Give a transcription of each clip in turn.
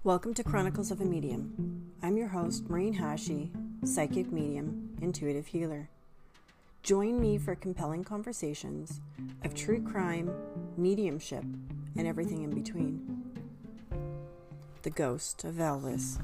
Welcome to Chronicles of a Medium. I'm your host, Maureen Hashi, psychic medium, intuitive healer. Join me for compelling conversations of true crime, mediumship, and everything in between. The Ghost of Elvis.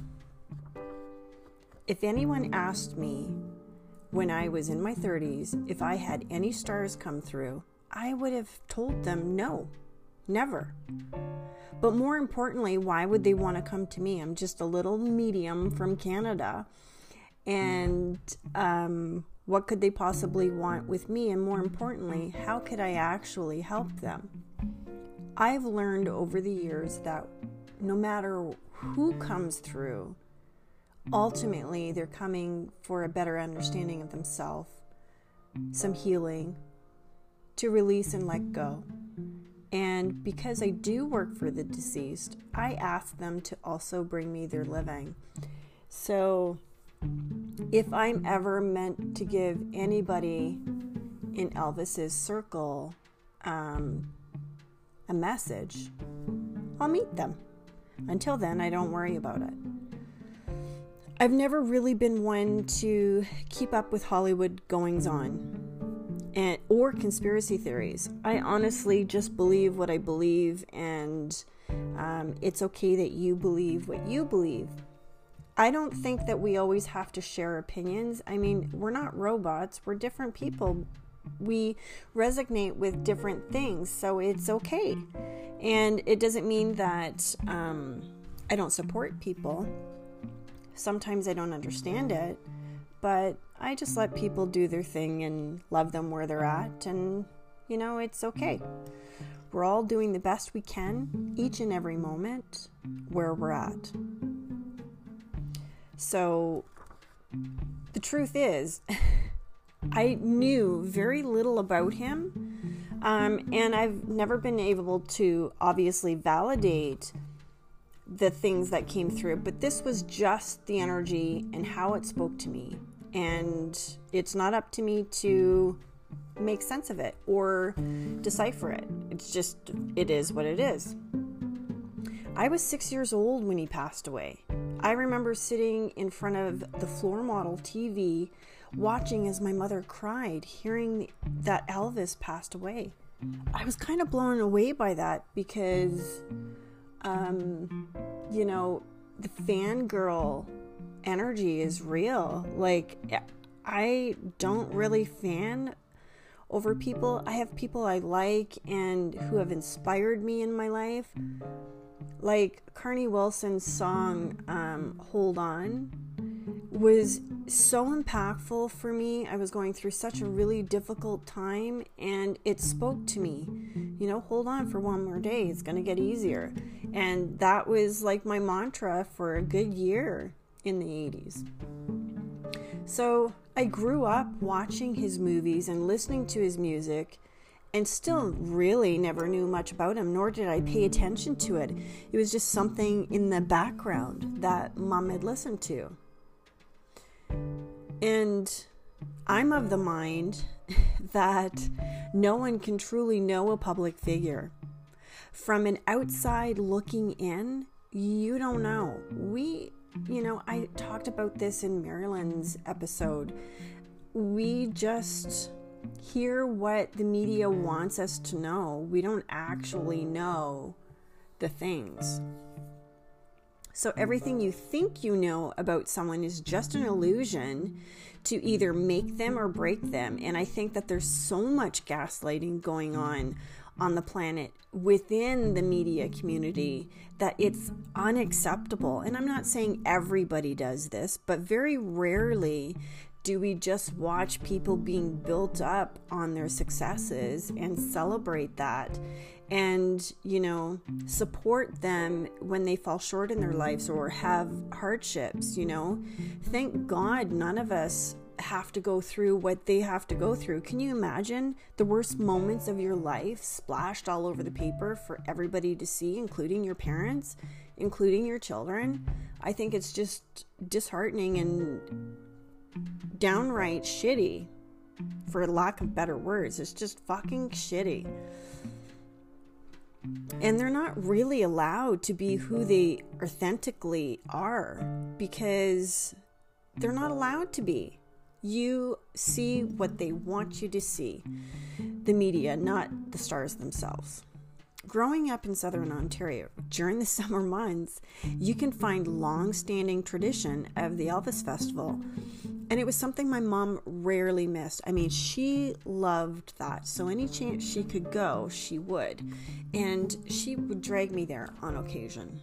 If anyone asked me when I was in my 30s if I had any stars come through, I would have told them no, never. But more importantly, why would they want to come to me? I'm just a little medium from Canada. And what could they possibly want with me? And more importantly, how could I actually help them? I've learned over the years that no matter who comes through, ultimately they're coming for a better understanding of themselves, some healing, to release and let go. And because I do work for the deceased, I ask them to also bring me their living. So if I'm ever meant to give anybody in Elvis's circle a message, I'll meet them. Until then, I don't worry about it. I've never really been one to keep up with Hollywood goings-on or conspiracy theories. I honestly just believe what I believe, and it's okay that you believe what you believe. I don't think that we always have to share opinions. I mean, we're not robots. We're different people. We resonate with different things, so it's okay. And it doesn't mean that I don't support people. Sometimes I don't understand it, but I just let people do their thing and love them where they're at, and, it's okay. We're all doing the best we can each and every moment where we're at. So, the truth is, I knew very little about him, and I've never been able to obviously validate the things that came through, but this was just the energy and how it spoke to me. And it's not up to me to make sense of it or decipher it. It is what it is. I was 6 years old when he passed away. I remember sitting in front of the floor model TV, watching as my mother cried, hearing that Elvis passed away. I was kind of blown away by that because, the fangirl energy is real. Like, I don't really fan over people. I have people I like and who have inspired me in my life. Like Carney Wilson's song, Hold On, was so impactful for me. I was going through such a really difficult time, and it spoke to me. Hold on for one more day. It's going to get easier. And that was like my mantra for a good year in the 80s. So I grew up watching his movies and listening to his music, and still really never knew much about him, nor did I pay attention to it. It was just something in the background that Mom had listened to. And I'm of the mind that no one can truly know a public figure. From an outside looking in, you don't know. I talked about this in Marilyn's episode. We just hear what the media wants us to know. We don't actually know the things. So everything you think you know about someone is just an illusion to either make them or break them. And I think that there's so much gaslighting going on the planet within the media community that it's unacceptable. And I'm not saying everybody does this, but very rarely do we just watch people being built up on their successes and celebrate that and, support them when they fall short in their lives or have hardships, Thank God none of us have to go through what they have to go through. Can you imagine the worst moments of your life splashed all over the paper for everybody to see, including your parents, including your children? I think it's just disheartening and downright shitty, for lack of better words. It's just fucking shitty. And they're not really allowed to be who they authentically are because they're not allowed to be. You see what they want you to see. The media, not the stars themselves. Growing up in Southern Ontario, during the summer months, you can find long-standing tradition of the Elvis Festival. And it was something my mom rarely missed. I mean, she loved that. So any chance she could go, she would. And she would drag me there on occasion.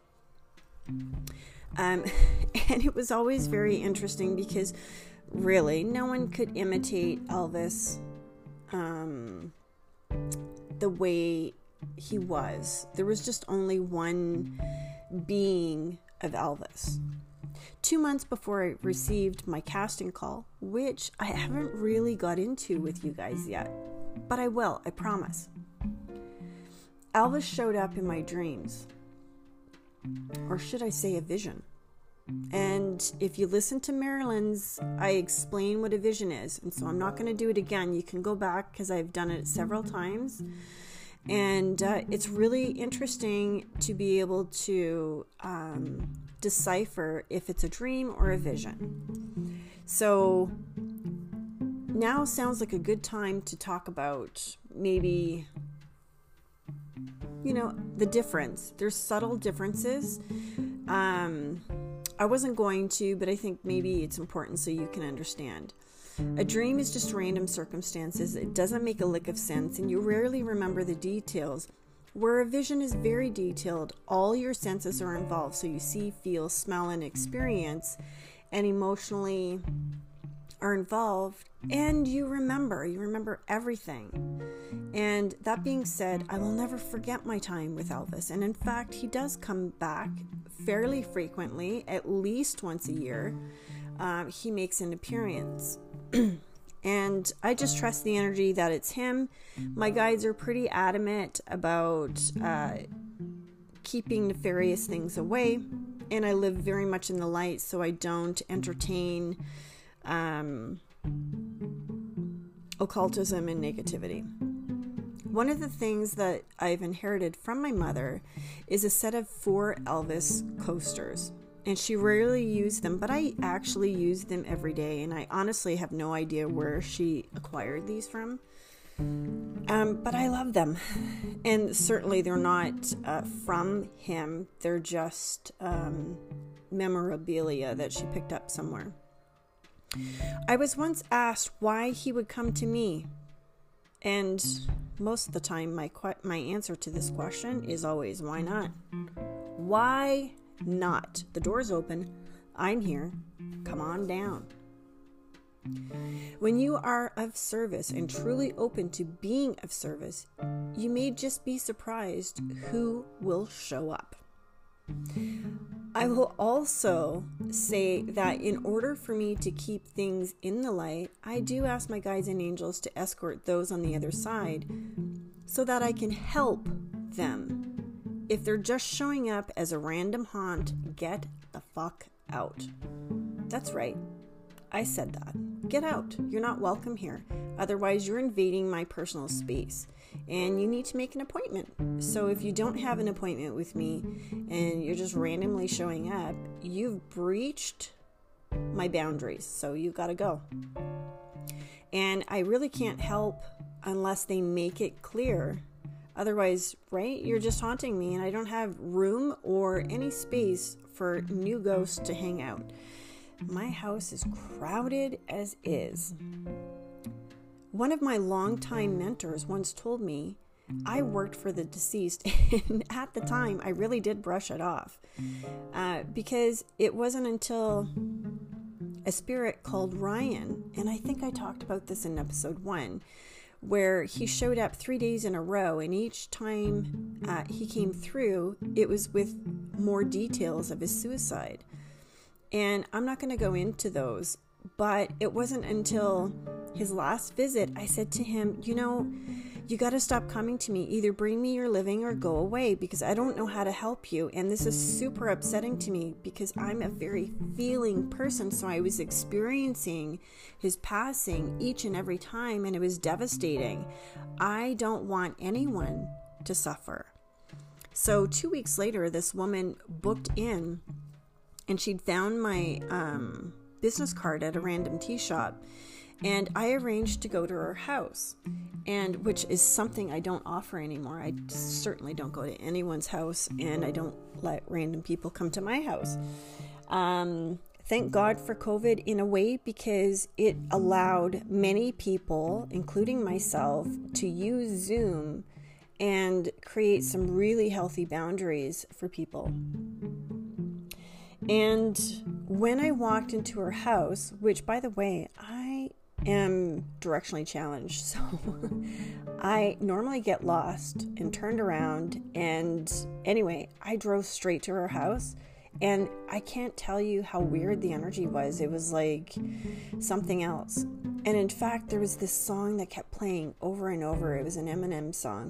And it was always very interesting because really no one could imitate Elvis the way he was. There was just only one being of Elvis. 2 months before I received my casting call, which I haven't really got into with you guys yet, but I will, I promise. Elvis showed up in my dreams, or should I say a vision. And if you listen to Marilyn's, I explain what a vision is, and so I'm not going to do it again. You can go back because I've done it several times. And it's really interesting to be able to decipher if it's a dream or a vision. So now sounds like a good time to talk about maybe, the difference. There's subtle differences. I wasn't going to, but I think maybe it's important so you can understand. A dream is just random circumstances. It doesn't make a lick of sense, and you rarely remember the details. Where a vision is very detailed, all your senses are involved, so you see, feel, smell, and experience, and emotionally are involved, and you remember everything. And that being said, I will never forget my time with Elvis, and in fact, he does come back fairly frequently, at least once a year. He makes an appearance. And I just trust the energy that it's him. My guides are pretty adamant about keeping nefarious things away. And I live very much in the light, so I don't entertain occultism and negativity. One of the things that I've inherited from my mother is a set of 4 Elvis coasters. And she rarely used them, but I actually use them every day. And I honestly have no idea where she acquired these from. But I love them. And certainly they're not from him. They're just memorabilia that she picked up somewhere. I was once asked why he would come to me. And most of the time, my answer to this question is always, why not? Why not? The door's open. I'm here. Come on down. When you are of service and truly open to being of service, you may just be surprised who will show up. I will also say that in order for me to keep things in the light, I do ask my guides and angels to escort those on the other side so that I can help them. If they're just showing up as a random haunt, get the fuck out. That's right. I said that. Get out. You're not welcome here. Otherwise, you're invading my personal space. And you need to make an appointment. So if you don't have an appointment with me and you're just randomly showing up, you've breached my boundaries. So you've got to go. And I really can't help unless they make it clear. Otherwise, right, you're just haunting me and I don't have room or any space for new ghosts to hang out. My house is crowded as is. One of my longtime mentors once told me I worked for the deceased, and at the time I really did brush it off because it wasn't until a spirit called Ryan, and I think I talked about this in episode 1, where he showed up 3 days in a row, and each time he came through, it was with more details of his suicide. And I'm not going to go into those, but it wasn't until his last visit I said to him, you got to stop coming to me. Either bring me your living or go away, because I don't know how to help you. And this is super upsetting to me because I'm a very feeling person. So I was experiencing his passing each and every time, and it was devastating. I don't want anyone to suffer. So 2 weeks later, this woman booked in, and she'd found my business card at a random tea shop, and I arranged to go to her house, and which is something I don't offer anymore. I certainly don't go to anyone's house, and I don't let random people come to my house. Thank God for COVID in a way, because it allowed many people, including myself, to use Zoom and create some really healthy boundaries for people. And when I walked into her house, which, by the way, I am directionally challenged, so I normally get lost and turned around, and anyway, I drove straight to her house, and I can't tell you how weird the energy was. It was like something else. And in fact, there was this song that kept playing over and over. It was an Eminem song.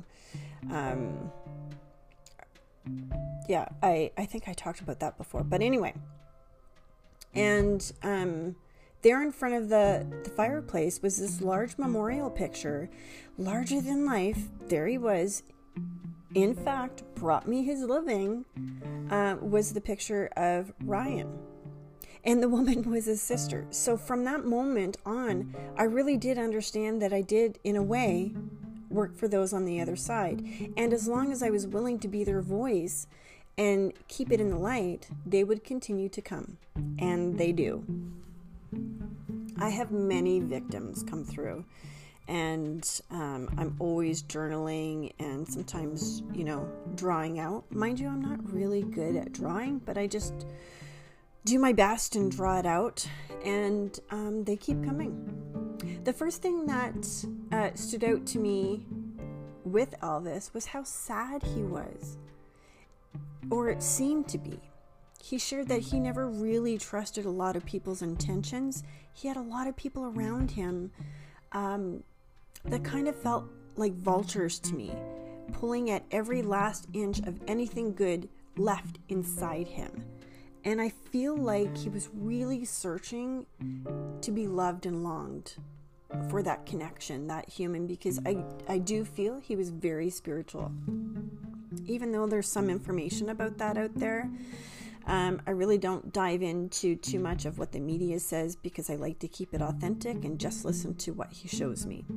I think I talked about that before. But anyway, and there in front of the fireplace was this large memorial picture, larger than life. There he was. In fact, brought me his living, was the picture of Ryan. And the woman was his sister. So from that moment on, I really did understand that I did, in a way, work for those on the other side. And as long as I was willing to be their voice and keep it in the light, they would continue to come. And they do. I have many victims come through. And I'm always journaling and sometimes, drawing out. Mind you, I'm not really good at drawing, but I just do my best and draw it out. And they keep coming. The first thing that stood out to me with Elvis was how sad he was, or it seemed to be. He shared that he never really trusted a lot of people's intentions. He had a lot of people around him that kind of felt like vultures to me, pulling at every last inch of anything good left inside him. And I feel like he was really searching to be loved and longed for that connection, that human, because I do feel he was very spiritual. Even though there's some information about that out there, I really don't dive into too much of what the media says, because I like to keep it authentic and just listen to what he shows me.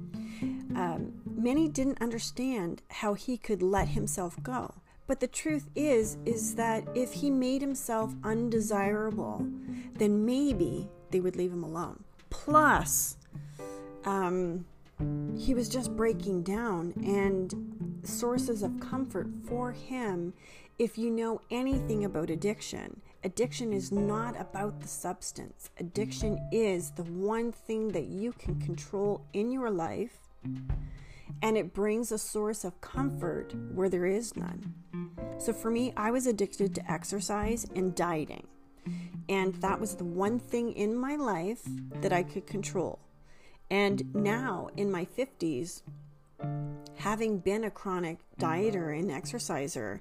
Many didn't understand how he could let himself go. But the truth is that if he made himself undesirable, then maybe they would leave him alone. Plus, he was just breaking down, and sources of comfort for him. If you know anything about addiction is not about the substance. Addiction is the one thing that you can control in your life, and it brings a source of comfort where there is none. So for me, I was addicted to exercise and dieting, and that was the one thing in my life that I could control. And now in my 50s, having been a chronic dieter and exerciser,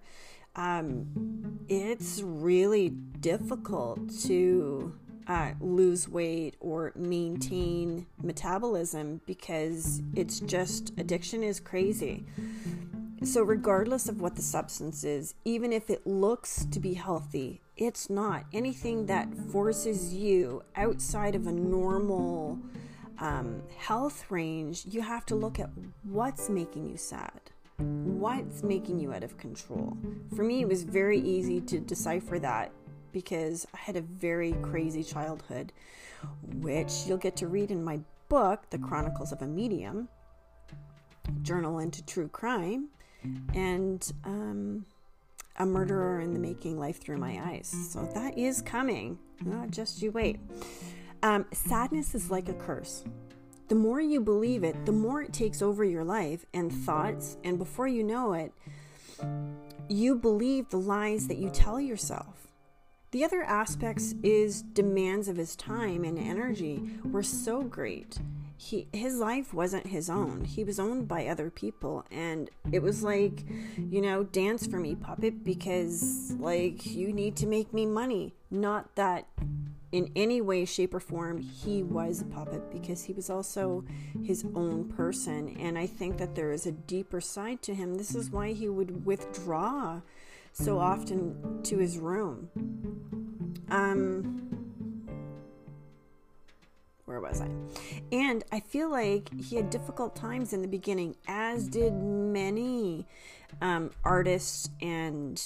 it's really difficult to lose weight or maintain metabolism, because it's just, addiction is crazy. So regardless of what the substance is, even if it looks to be healthy, it's not. Anything that forces you outside of a normal health range, you have to look at what's making you sad. What's making you out of control? For me, it was very easy to decipher that, because I had a very crazy childhood, which you'll get to read in my book, The Chronicles of a Medium, Journal into True Crime, and A Murderer in the Making, Life Through My Eyes. So that is coming. Just you wait. Sadness is like a curse. The more you believe it, the more it takes over your life and thoughts, and before you know it, you believe the lies that you tell yourself. The other aspects is demands of his time and energy were so great. His life wasn't his own. He was owned by other people, and it was like, dance for me, puppet, because you need to make me money. Not that in any way, shape, or form, he was a puppet, because he was also his own person. And I think that there is a deeper side to him. This is why he would withdraw so often to his room. Where was I? And I feel like he had difficult times in the beginning, as did many artists and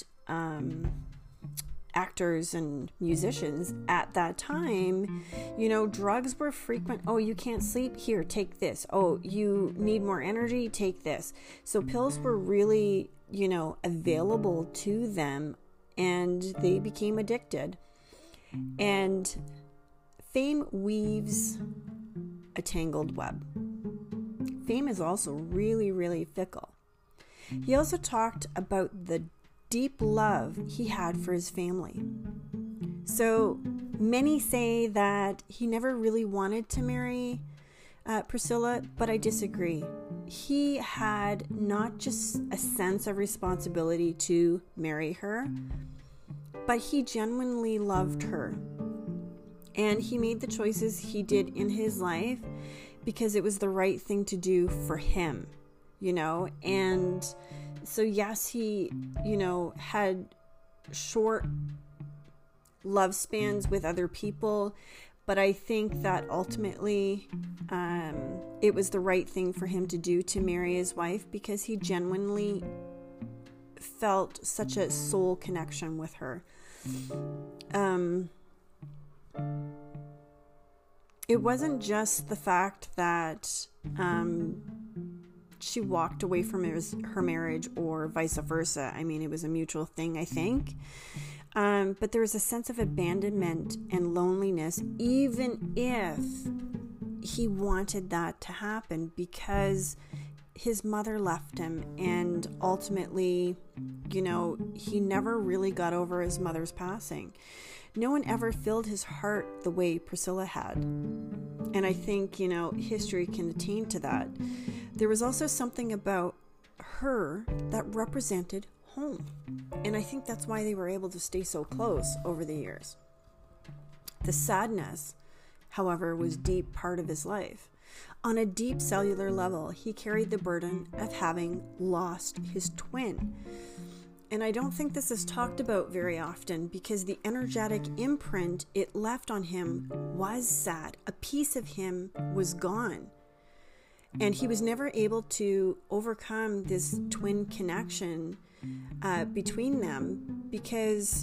actors and musicians at that time. You know, drugs were frequent. Oh, you can't sleep? Here, take this. Oh, you need more energy? Take this. So pills were really, you know, available to them, and they became addicted. And fame weaves a tangled web. Fame is also really, really fickle. He also talked about the deep love he had for his family. So many say that he never really wanted to marry Priscilla, but I disagree. He had not just a sense of responsibility to marry her, but he genuinely loved her. And he made the choices he did in his life because it was the right thing to do for him, you know. And so, yes, he, you know, had short love spans with other people, but I think that ultimately it was the right thing for him to do, to marry his wife, because he genuinely felt such a soul connection with her. It wasn't just the fact that she walked away from her marriage or vice versa. I mean, it was a mutual thing, I think. But there was a sense of abandonment and loneliness, even if he wanted that to happen, because his mother left him, and ultimately, you know, he never really got over his mother's passing. No one ever filled his heart the way Priscilla had. And I think, you know, history can attain to that. There was also something about her that represented home. And I think that's why they were able to stay so close over the years. The sadness, however, was a deep part of his life. On a deep cellular level, he carried the burden of having lost his twin. And I don't think this is talked about very often, because the energetic imprint it left on him was sad. A piece of him was gone. And he was never able to overcome this twin connection between them, because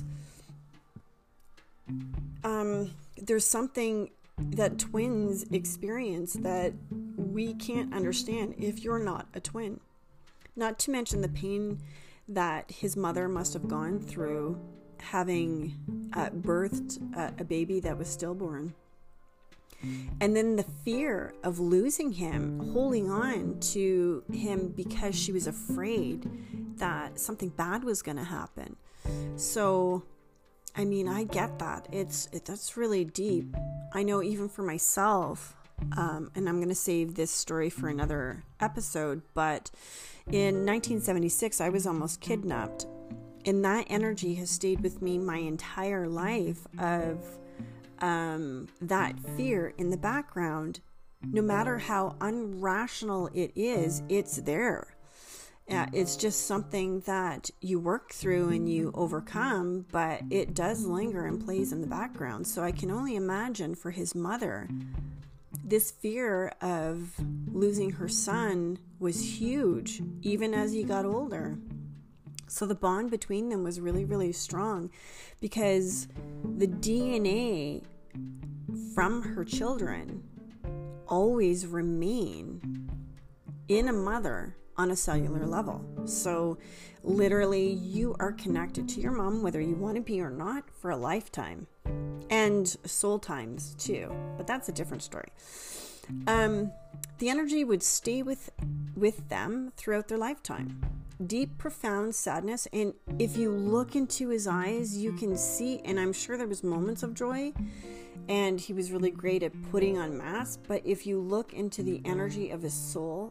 there's something that twins experience that we can't understand if you're not a twin. Not to mention the pain that his mother must have gone through having birthed a baby that was stillborn. And then the fear of losing him, holding on to him because she was afraid that something bad was going to happen. So, I mean, I get that. That's really deep. I know even for myself, and I'm going to save this story for another episode, but in 1976, I was almost kidnapped. And that energy has stayed with me my entire life, of that fear in the background. No matter how irrational it is, it's there. It's just something that you work through and you overcome, but it does linger and plays in the background. So I can only imagine for his mother, this fear of losing her son was huge, even as he got older. So the bond between them was really, really strong, because the DNA from her children always remain in a mother on a cellular level. So literally, you are connected to your mom, whether you want to be or not, for a lifetime. And soul times too, but that's a different story. The energy would stay with them throughout their lifetime. Deep, profound sadness. And if you look into his eyes, you can see, and I'm sure there was moments of joy, and he was really great at putting on masks. But if you look into the energy of his soul,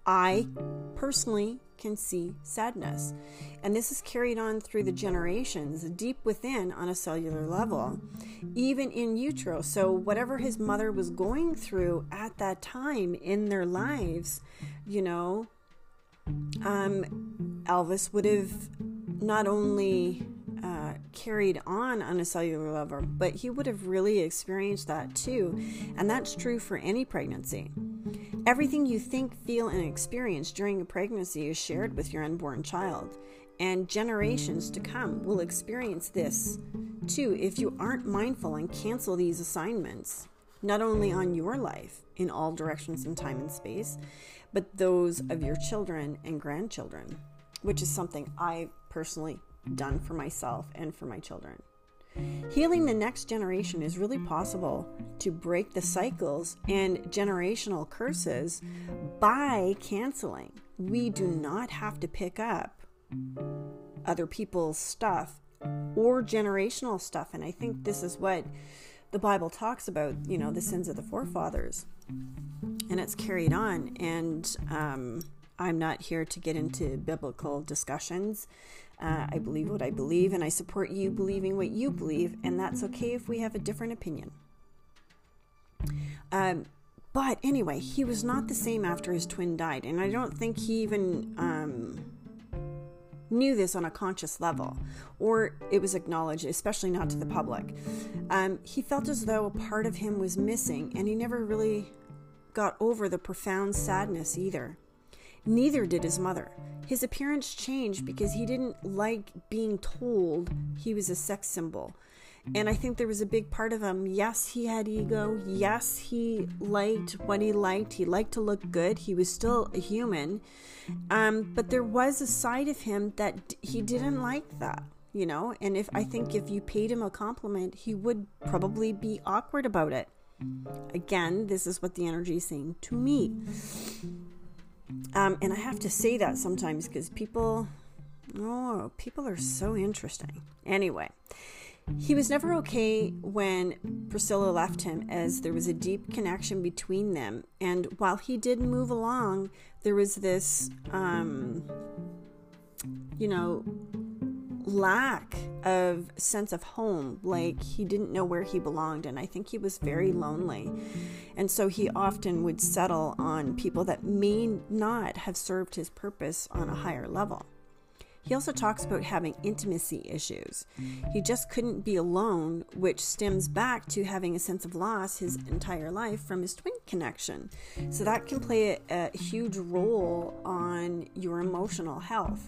I personally can see sadness. And this is carried on through the generations, deep within on a cellular level, even in utero. So whatever his mother was going through at that time in their lives, Elvis would have not only carried on a cellular level, but he would have really experienced that too. And that's true for any pregnancy. Everything you think, feel, and experience during a pregnancy is shared with your unborn child. And generations to come will experience this too if you aren't mindful and cancel these assignments, not only on your life in all directions in time and space, but those of your children and grandchildren, which is something I've personally done for myself and for my children. Healing the next generation is really possible to break the cycles and generational curses by canceling. We do not have to pick up other people's stuff or generational stuff. And I think this is what the Bible talks about, the sins of the forefathers. And it's carried on. And I'm not here to get into biblical discussions. I believe what I believe, and I support you believing what you believe, and that's okay if we have a different opinion. But anyway, he was not the same after his twin died, and I don't think he even knew this on a conscious level, or it was acknowledged, especially not to the public. He felt as though a part of him was missing, and he never really got over the profound sadness either. Neither did his mother. His appearance changed because he didn't like being told he was a sex symbol. And I think there was a big part of him. Yes, he had ego. Yes, he liked what he liked. He liked to look good. He was still a human. But there was a side of him that he didn't like that, And I think if you paid him a compliment, he would probably be awkward about it. Again, this is what the energy is saying to me. And I have to say that sometimes because people are so interesting. Anyway, he was never okay when Priscilla left him, as there was a deep connection between them. And while he did move along, there was this, lack of sense of home. Like he didn't know where he belonged, and I think he was very lonely. And so he often would settle on people that may not have served his purpose on a higher level. He also talks about having intimacy issues. He just couldn't be alone, which stems back to having a sense of loss his entire life from his twin connection. So that can play a huge role on your emotional health.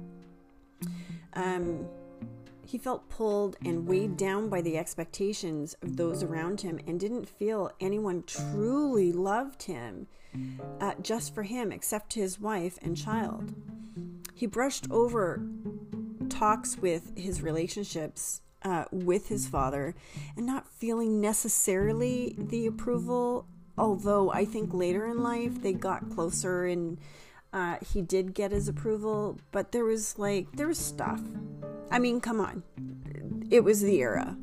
He felt pulled and weighed down by the expectations of those around him and didn't feel anyone truly loved him just for him except his wife and child. He brushed over talks with his relationships with his father and not feeling necessarily the approval, although I think later in life they got closer and he did get his approval, but there was stuff. I mean, come on. It was the era,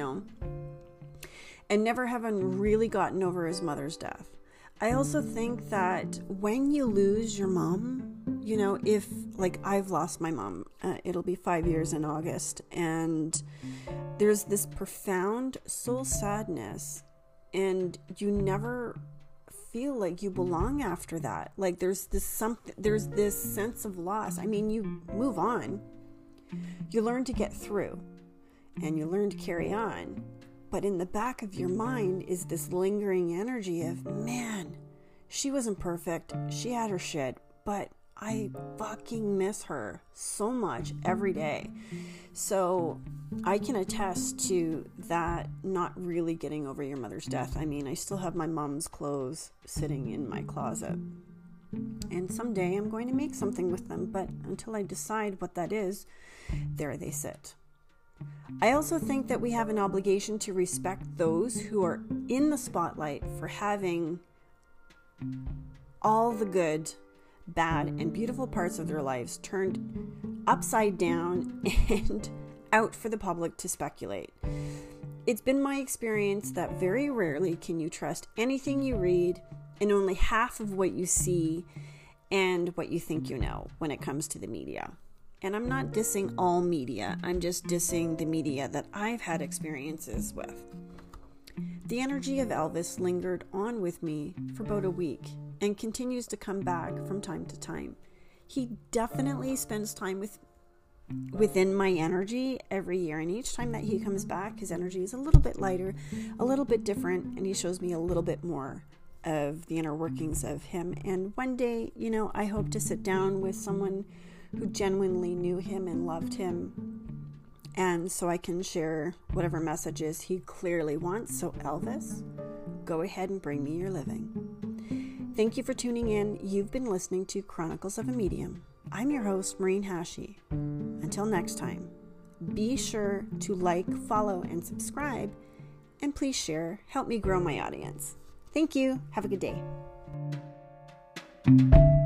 and never having really gotten over his mother's death. I also think that when you lose your mom, if I've lost my mom, it'll be 5 years in August, and there's this profound soul sadness, and you never feel like you belong after that. Like there's this sense of loss. I mean, you move on. You learn to get through and you learn to carry on. But in the back of your mind is this lingering energy of, man, she wasn't perfect. She had her shit, but I fucking miss her so much every day. So I can attest to that, not really getting over your mother's death. I mean, I still have my mom's clothes sitting in my closet. And someday I'm going to make something with them, but until I decide what that is, there they sit. I also think that we have an obligation to respect those who are in the spotlight for having all the good, bad, and beautiful parts of their lives turned upside down and out for the public to speculate. It's been my experience that very rarely can you trust anything you read and only half of what you see, and what you think you know when it comes to the media. And I'm not dissing all media, I'm just dissing the media that I've had experiences with. The energy of Elvis lingered on with me for about a week and continues to come back from time to time. He definitely spends time within my energy every year, and each time that he comes back, his energy is a little bit lighter, a little bit different, and he shows me a little bit more of the inner workings of him. And one day, I hope to sit down with someone who genuinely knew him and loved him, and so I can share whatever messages he clearly wants. So Elvis, go ahead and bring me your living. Thank you for tuning in. You've been listening to Chronicles of a Medium. I'm your host, Maureen Hashi. Until next time, be sure to like, follow, and subscribe, and please share. Help me grow my audience. Thank you. Have a good day.